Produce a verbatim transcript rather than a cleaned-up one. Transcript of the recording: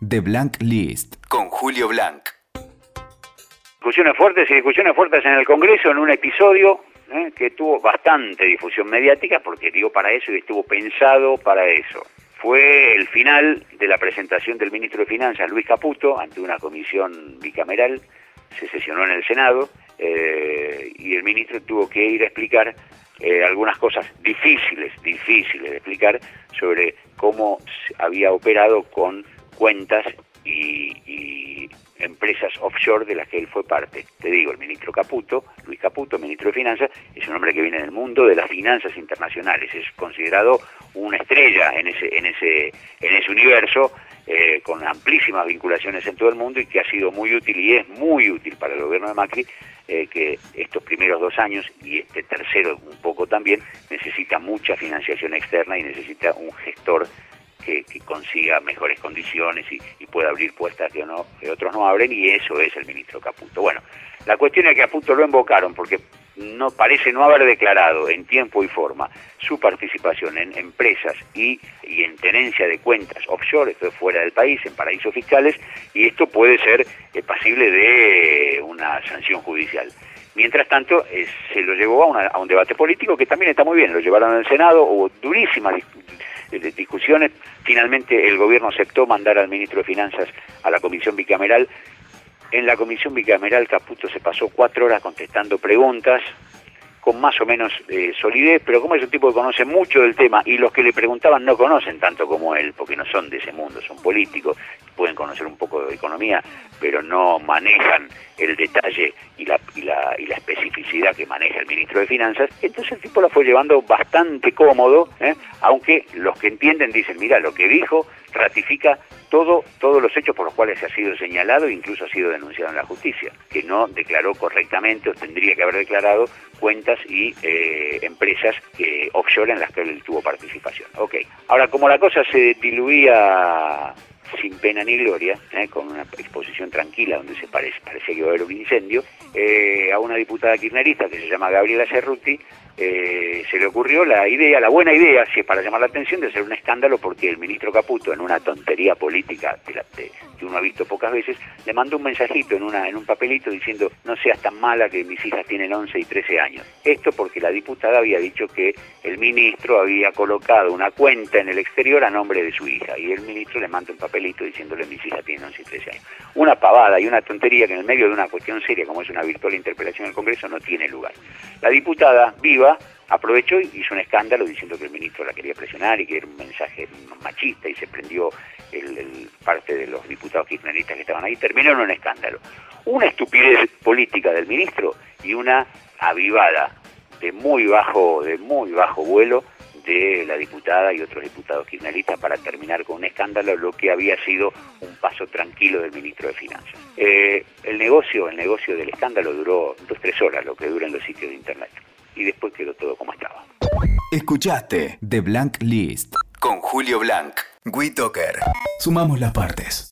The Blank List con Julio Blanc. Discusiones fuertes y discusiones fuertes en el Congreso en un episodio ¿eh? que tuvo bastante difusión mediática porque dio para eso y estuvo pensado para eso. Fue el final de la presentación del ministro de Finanzas, Luis Caputo, ante una comisión bicameral. Se sesionó en el Senado eh, y el ministro tuvo que ir a explicar eh, algunas cosas difíciles, difíciles de explicar sobre cómo había operado con cuentas y, y empresas offshore de las que él fue parte. Te digo, el ministro Caputo, Luis Caputo, ministro de Finanzas, es un hombre que viene del mundo de las finanzas internacionales, es considerado una estrella en ese, en ese, en ese universo, eh, con amplísimas vinculaciones en todo el mundo y que ha sido muy útil y es muy útil para el gobierno de Macri, eh, que estos primeros dos años y este tercero un poco también necesita mucha financiación externa y necesita un gestor Que, que consiga mejores condiciones y, y pueda abrir puertas que, no, que otros no abren, y eso es el ministro Caputo. Bueno, la cuestión es que a Caputo lo invocaron porque no parece no haber declarado en tiempo y forma su participación en empresas y, y en tenencia de cuentas offshore, esto es fuera del país, en paraísos fiscales, y esto puede ser eh, pasible de una sanción judicial. Mientras tanto, eh, se lo llevó a, una, a un debate político que también está muy bien, lo llevaron al Senado, hubo durísimas discusiones. Finalmente el gobierno aceptó mandar al ministro de Finanzas a la comisión bicameral. En la comisión bicameral Caputo se pasó cuatro horas contestando preguntas con más o menos eh, solidez, pero como es un tipo que conoce mucho del tema y los que le preguntaban no conocen tanto como él, porque no son de ese mundo, son políticos, pueden conocer un poco de economía, pero no manejan el detalle y la, y la, y la especificidad que maneja el ministro de Finanzas. Entonces el tipo la fue llevando bastante cómodo, ¿eh? Aunque los que entienden dicen, mira, lo que dijo ratifica todo, todos los hechos por los cuales ha sido señalado e incluso ha sido denunciado en la justicia, que no declaró correctamente o tendría que haber declarado cuentas y eh, empresas que, offshore en las que él tuvo participación. Ok, ahora como la cosa se diluía sin pena ni gloria, ¿eh? con una exposición tranquila donde se parece, parecía que iba a haber un incendio, eh, a una diputada kirchnerista que se llama Gabriela Cerruti, eh, se le ocurrió la idea, la buena idea, si es para llamar la atención, de hacer un escándalo porque el ministro Caputo, en una tontería política de la, de, que uno ha visto pocas veces, le mandó un mensajito en, una, en un papelito diciendo, no seas tan mala que mis hijas tienen once y trece años. Esto porque la diputada había dicho que el ministro había colocado una cuenta en el exterior a nombre de su hija, y el ministro le manda un papelito diciéndole, mis hijas tienen once y trece años. Una pavada y una tontería que en el medio de una cuestión seria como es una virtual interpelación del Congreso no tiene lugar. La diputada, viva, aprovechó y hizo un escándalo diciendo que el ministro la quería presionar y que era un mensaje machista, y se prendió el, el parte de los diputados kirchneristas que estaban ahí. Terminó en un escándalo. Una estupidez política del ministro y una avivada de muy bajo, de muy bajo vuelo de la diputada y otros diputados kirchneristas para terminar con un escándalo, lo que había sido un paso tranquilo del ministro de Finanzas. Eh, el negocio, el negocio del escándalo duró dos, tres horas, lo que dura en los sitios de internet. Y después quedó todo como estaba. Escuchaste The Blank List con Julio Blanc. WeToker. Sumamos las partes.